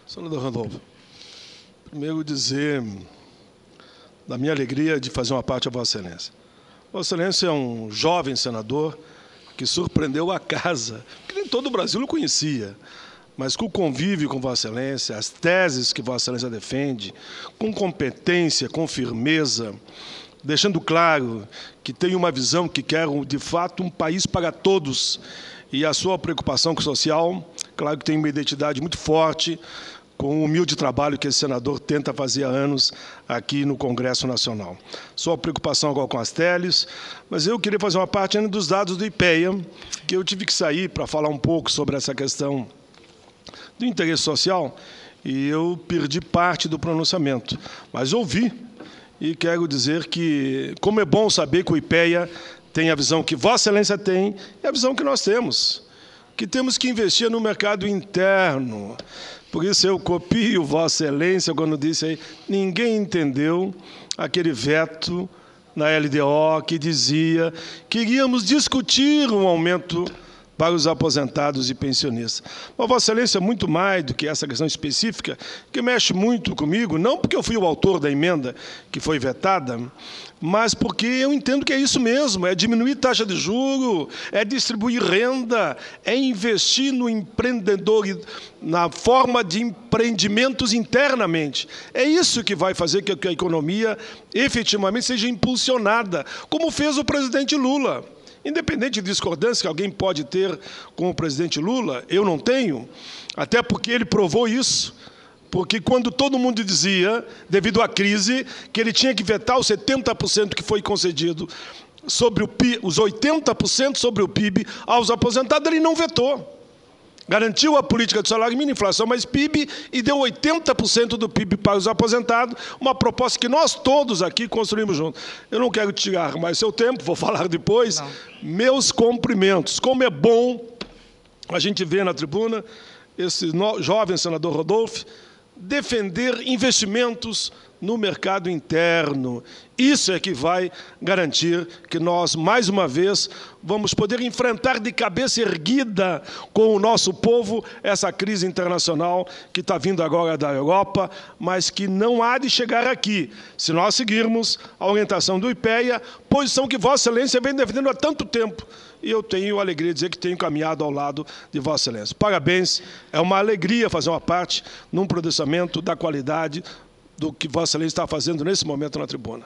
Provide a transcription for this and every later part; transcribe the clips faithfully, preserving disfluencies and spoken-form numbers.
Senador Randolfo, primeiro dizer da minha alegria de fazer uma parte a Vossa Excelência. Vossa Excelência é um jovem senador que surpreendeu a casa, que nem todo o Brasil o conhecia, mas com o convívio com Vossa Excelência, as teses que Vossa Excelência defende, com competência, com firmeza, deixando claro que tem uma visão que quer, de fato, um país para todos, e a sua preocupação com o social, claro que tem uma identidade muito forte com o humilde trabalho que esse senador tenta fazer há anos aqui no Congresso Nacional. Sua preocupação agora com as teles, mas eu queria fazer uma parte ainda dos dados do IPEA, que eu tive que sair para falar um pouco sobre essa questão do interesse social, e eu perdi parte do pronunciamento, mas ouvi, e quero dizer que, como é bom saber que o IPEA tem a visão que Vossa Excelência tem e a visão que nós temos, que temos que investir no mercado interno. Por isso eu copio Vossa Excelência quando disse aí, ninguém entendeu aquele veto na L D O que dizia que iríamos discutir um aumento para os aposentados e pensionistas. Mas Vossa Excelência, muito mais do que essa questão específica, que mexe muito comigo, não porque eu fui o autor da emenda que foi vetada, mas porque eu entendo que é isso mesmo, é diminuir taxa de juros, é distribuir renda, é investir no empreendedor, na forma de empreendimentos internamente. É isso que vai fazer com que a economia efetivamente seja impulsionada, como fez o presidente Lula. Independente de discordância que alguém pode ter com o presidente Lula, eu não tenho, até porque ele provou isso, porque quando todo mundo dizia, devido à crise, que ele tinha que vetar os setenta por cento que foi concedido sobre o P I B, os oitenta por cento sobre o P I B aos aposentados, ele não vetou. Garantiu a política de salário mínimo, inflação mais P I B e deu oitenta por cento do P I B para os aposentados, uma proposta que nós todos aqui construímos juntos. Eu não quero tirar mais seu tempo, vou falar depois. Não. Meus cumprimentos. Como é bom a gente ver na tribuna esse jovem senador Randolph defender investimentos no mercado interno. Isso é que vai garantir que nós, mais uma vez, vamos poder enfrentar de cabeça erguida com o nosso povo essa crise internacional que está vindo agora da Europa, mas que não há de chegar aqui, se nós seguirmos a orientação do IPEA, posição que Vossa Excelência vem defendendo há tanto tempo. E eu tenho a alegria de dizer que tenho caminhado ao lado de Vossa Excelência. Parabéns, é uma alegria fazer uma parte num pronunciamento da qualidade do que Vossa Excelência está fazendo nesse momento na tribuna.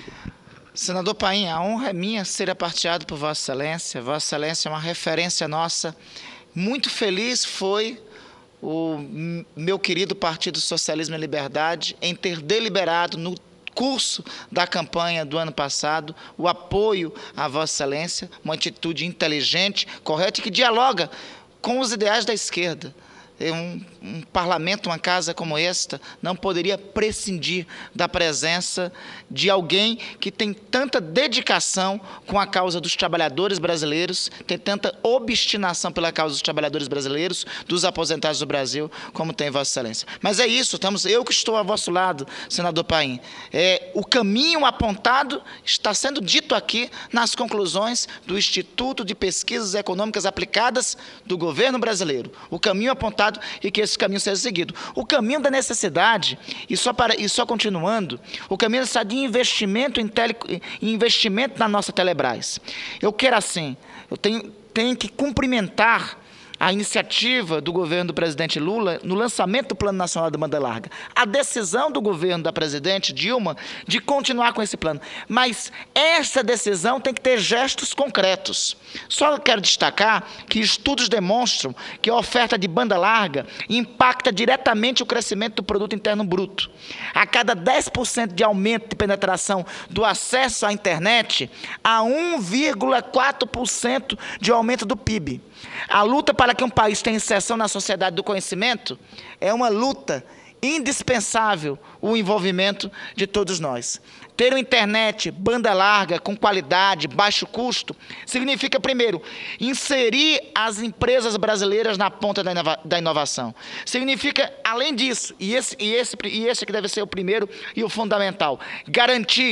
Senador Paim, a honra é minha ser aparteado por Vossa Excelência. Vossa Excelência é uma referência nossa. Muito feliz foi o meu querido Partido Socialismo e Liberdade em ter deliberado no curso da campanha do ano passado o apoio à Vossa Excelência, uma atitude inteligente, correta e que dialoga com os ideais da esquerda. Um, um parlamento, uma casa como esta, não poderia prescindir da presença de alguém que tem tanta dedicação com a causa dos trabalhadores brasileiros, tem tanta obstinação pela causa dos trabalhadores brasileiros, dos aposentados do Brasil, como tem Vossa Excelência. Mas é isso, estamos, eu que estou ao vosso lado, senador Paim. É, o caminho apontado está sendo dito aqui nas conclusões do Instituto de Pesquisas Econômicas Aplicadas do governo brasileiro. O caminho apontado e que esse caminho seja seguido. O caminho da necessidade, e só, para, e só continuando, o caminho da necessidade de investimento em, tele, em investimento na nossa Telebrás. Eu quero assim, eu tenho, tenho que cumprimentar a iniciativa do governo do presidente Lula no lançamento do Plano Nacional de Banda Larga, a decisão do governo da presidente Dilma de continuar com esse plano. Mas essa decisão tem que ter gestos concretos. Só quero destacar que estudos demonstram que a oferta de banda larga impacta diretamente o crescimento do produto interno bruto. A cada dez por cento de aumento de penetração do acesso à internet, há um vírgula quatro por cento de aumento do P I B. A luta para que um país tenha inserção na sociedade do conhecimento é uma luta indispensável, o envolvimento de todos nós. Ter uma internet, banda larga, com qualidade, baixo custo, significa, primeiro, inserir as empresas brasileiras na ponta da, inova da inovação. Significa, além disso, e esse, e, esse, e esse que deve ser o primeiro e o fundamental, garantir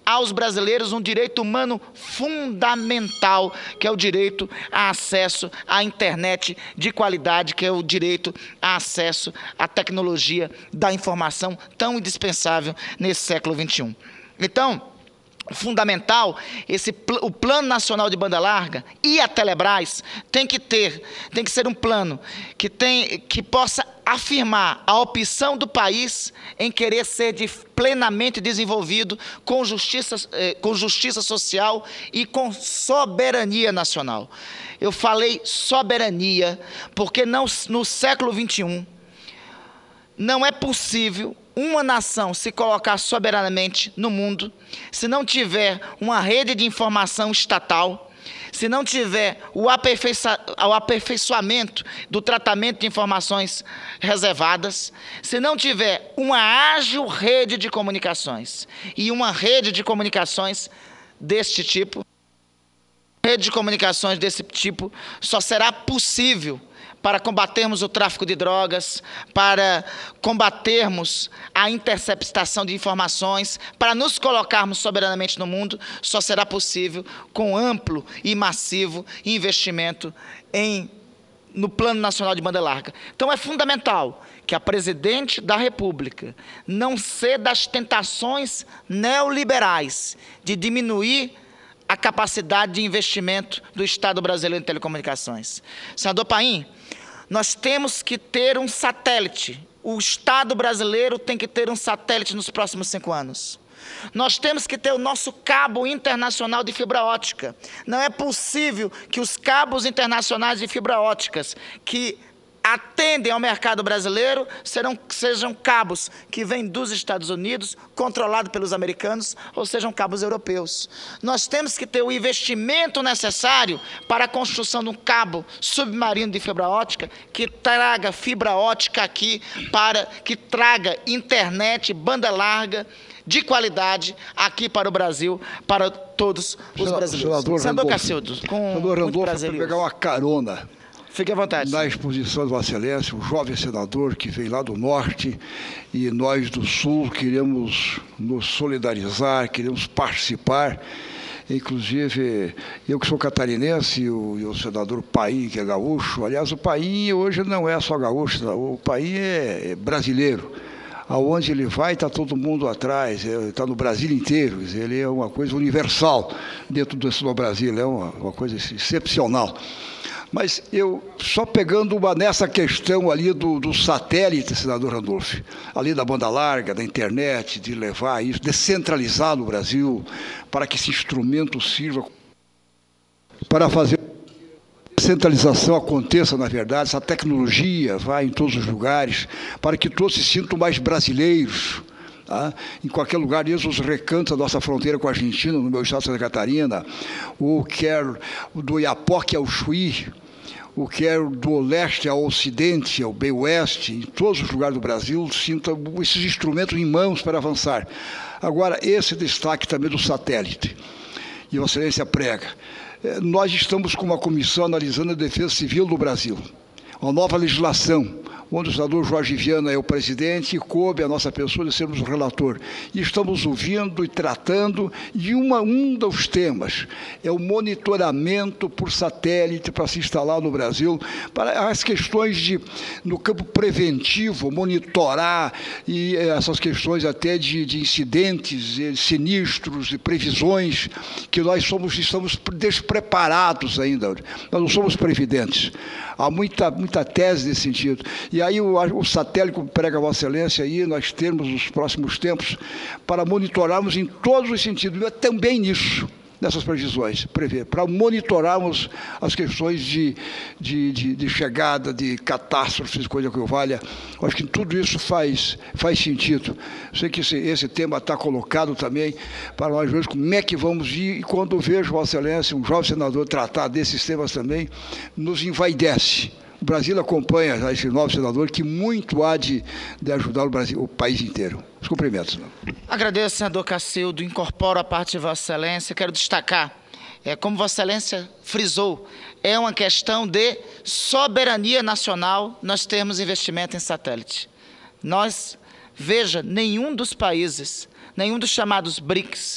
aos brasileiros um direito humano fundamental, que é o direito a acesso à internet de qualidade, que é o direito a acesso à tecnologia da informação tão indispensável nesse século vinte e um. Então, fundamental, esse, o Plano Nacional de Banda Larga e a Telebrás tem que ter, tem que ser um plano que, tem, que possa afirmar a opção do país em querer ser de, plenamente desenvolvido com justiça, eh, com justiça social e com soberania nacional. Eu falei soberania porque não, no século vinte e um não é possível uma nação se colocar soberanamente no mundo se não tiver uma rede de informação estatal, se não tiver o, aperfeiçoa, o aperfeiçoamento do tratamento de informações reservadas, se não tiver uma ágil rede de comunicações. E uma rede de comunicações deste tipo, rede de comunicações desse tipo só será possível para combatermos o tráfico de drogas, para combatermos a interceptação de informações, para nos colocarmos soberanamente no mundo, só será possível com amplo e massivo investimento em, no Plano Nacional de Banda Larga. Então é fundamental que a Presidente da República não ceda às tentações neoliberais de diminuir a capacidade de investimento do Estado brasileiro em telecomunicações. Senador Paim, nós temos que ter um satélite. O Estado brasileiro tem que ter um satélite nos próximos cinco anos. Nós temos que ter o nosso cabo internacional de fibra ótica. Não é possível que os cabos internacionais de fibra óticas que atendem ao mercado brasileiro serão, sejam cabos que vêm dos Estados Unidos, controlados pelos americanos, ou sejam cabos europeus. Nós temos que ter o investimento necessário para a construção de um cabo submarino de fibra ótica que traga fibra ótica aqui, para que traga internet, banda larga, de qualidade aqui para o Brasil, para todos os brasileiros. Senador, Senador Cacildo, com senador muito Randolfo, prazer. para pegar uma carona. Fique à vontade. Na exposição de Vossa Excelência, um jovem senador que veio lá do Norte e nós do Sul queremos nos solidarizar, queremos participar. Inclusive, eu que sou catarinense e o, e o senador Paim, que é gaúcho. Aliás, o Paim hoje não é só gaúcho, o Paim é, é brasileiro. Aonde ele vai, está todo mundo atrás, está no Brasil inteiro. Ele é uma coisa universal dentro do Brasil, é uma, uma coisa excepcional. Mas eu, só pegando uma nessa questão ali do, do satélite, senador Randolfo, ali da banda larga, da internet, de levar isso, descentralizar no Brasil, para que esse instrumento sirva para fazer a descentralização aconteça, na verdade, essa tecnologia vá em todos os lugares, para que todos se sintam mais brasileiros. Tá? Em qualquer lugar, desde os recantos da nossa fronteira com a Argentina, no meu estado de Santa Catarina, o quer do Iapoque ao Chuí, o quer do leste ao ocidente, ao bem oeste, em todos os lugares do Brasil, sintam esses instrumentos em mãos para avançar. Agora, esse destaque também do satélite, e Vossa Excelência prega. Nós estamos com uma comissão analisando a defesa civil do Brasil, uma nova legislação, onde o senador Jorge Viana é o presidente e coube a nossa pessoa de sermos o relator. E estamos ouvindo e tratando de uma, um dos temas, é o monitoramento por satélite para se instalar no Brasil, para as questões de, no campo preventivo, monitorar e essas questões até de, de incidentes, sinistros e previsões, que nós somos, estamos despreparados ainda, nós não somos previdentes. Há muita, muita tese nesse sentido. E aí o, o satélite, como prega a Vossa Excelência, aí nós termos nos próximos tempos para monitorarmos em todos os sentidos, mas também nisso, nessas previsões, prever, para monitorarmos as questões de, de, de, de chegada, de catástrofes, coisa que eu valha. Acho que tudo isso faz, faz sentido. Sei que esse, esse tema está colocado também para nós vermos como é que vamos ir, e quando eu vejo Vossa Excelência, um jovem senador, tratar desses temas também, nos envaidece. O Brasil acompanha esse novo senador que muito há de, de ajudar o, Brasil, o país inteiro. Os cumprimentos, senador. Agradeço, senador Cacildo. Incorporo a parte de Vossa Excelência. Quero destacar, é, como Vossa Excelência frisou, é uma questão de soberania nacional nós termos investimento em satélite. Nós, veja, nenhum dos países, nenhum dos chamados BRICS,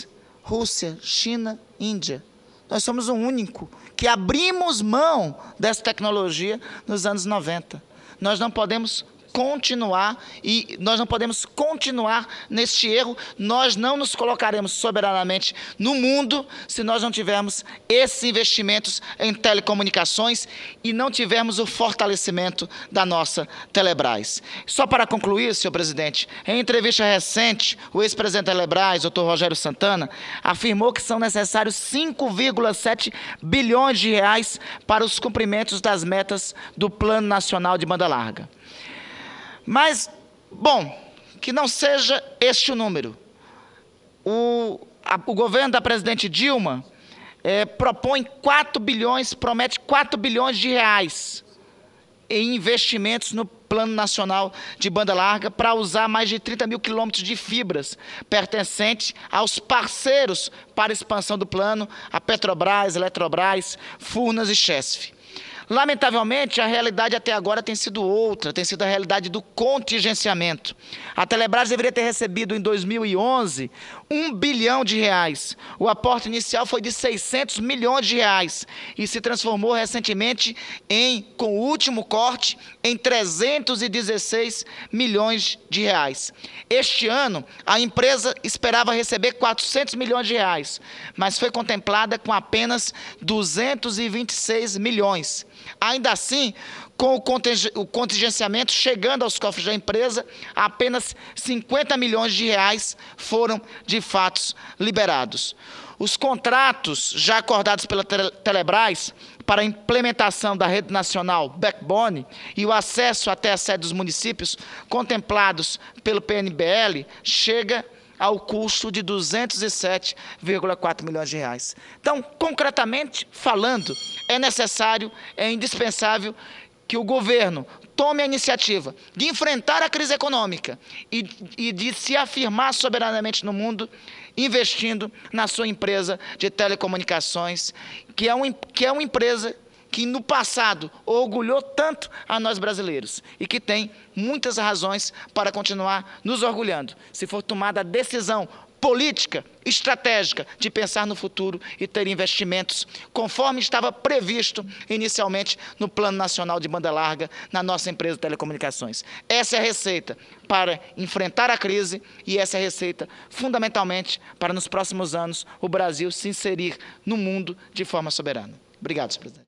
Rússia, China, Índia. Nós somos o único que abrimos mão dessa tecnologia nos anos noventa. Nós não podemos continuar e nós não podemos continuar neste erro. Nós não nos colocaremos soberanamente no mundo se nós não tivermos esses investimentos em telecomunicações e não tivermos o fortalecimento da nossa Telebrás. Só para concluir, senhor presidente, em entrevista recente, o ex-presidente da Telebrás, doutor Rogério Santana, afirmou que são necessários cinco vírgula sete bilhões de reais para os cumprimentos das metas do Plano Nacional de Banda Larga. Mas, bom, que não seja este o número. O, a, o governo da presidente Dilma é, propõe quatro bilhões, promete quatro bilhões de reais em investimentos no Plano Nacional de Banda Larga para usar mais de trinta mil quilômetros de fibras pertencentes aos parceiros para a expansão do plano, a Petrobras, Eletrobras, Furnas e Chesf. Lamentavelmente, a realidade até agora tem sido outra, tem sido a realidade do contingenciamento. A Telebrás deveria ter recebido em dois mil e onze um bilhão de reais. O aporte inicial foi de seiscentos milhões de reais e se transformou recentemente em, com o último corte, em trezentos e dezesseis milhões de reais. Este ano, a empresa esperava receber quatrocentos milhões de reais, mas foi contemplada com apenas duzentos e vinte e seis milhões. Ainda assim, com o contingenciamento chegando aos cofres da empresa, apenas cinquenta milhões de reais foram, de fato, liberados. Os contratos já acordados pela Telebrás para a implementação da rede nacional Backbone e o acesso até a sede dos municípios, contemplados pelo P N B L, chega ao custo de duzentos e sete vírgula quatro milhões de reais. Então, concretamente falando, é necessário, é indispensável que o governo tome a iniciativa de enfrentar a crise econômica e, e de se afirmar soberanamente no mundo, investindo na sua empresa de telecomunicações, que é, um, que é uma empresa que no passado orgulhou tanto a nós brasileiros e que tem muitas razões para continuar nos orgulhando, se for tomada a decisão política, estratégica, de pensar no futuro e ter investimentos, conforme estava previsto inicialmente no Plano Nacional de Banda Larga, na nossa empresa de telecomunicações. Essa é a receita para enfrentar a crise e essa é a receita, fundamentalmente, para nos próximos anos o Brasil se inserir no mundo de forma soberana. Obrigado, senhor presidente.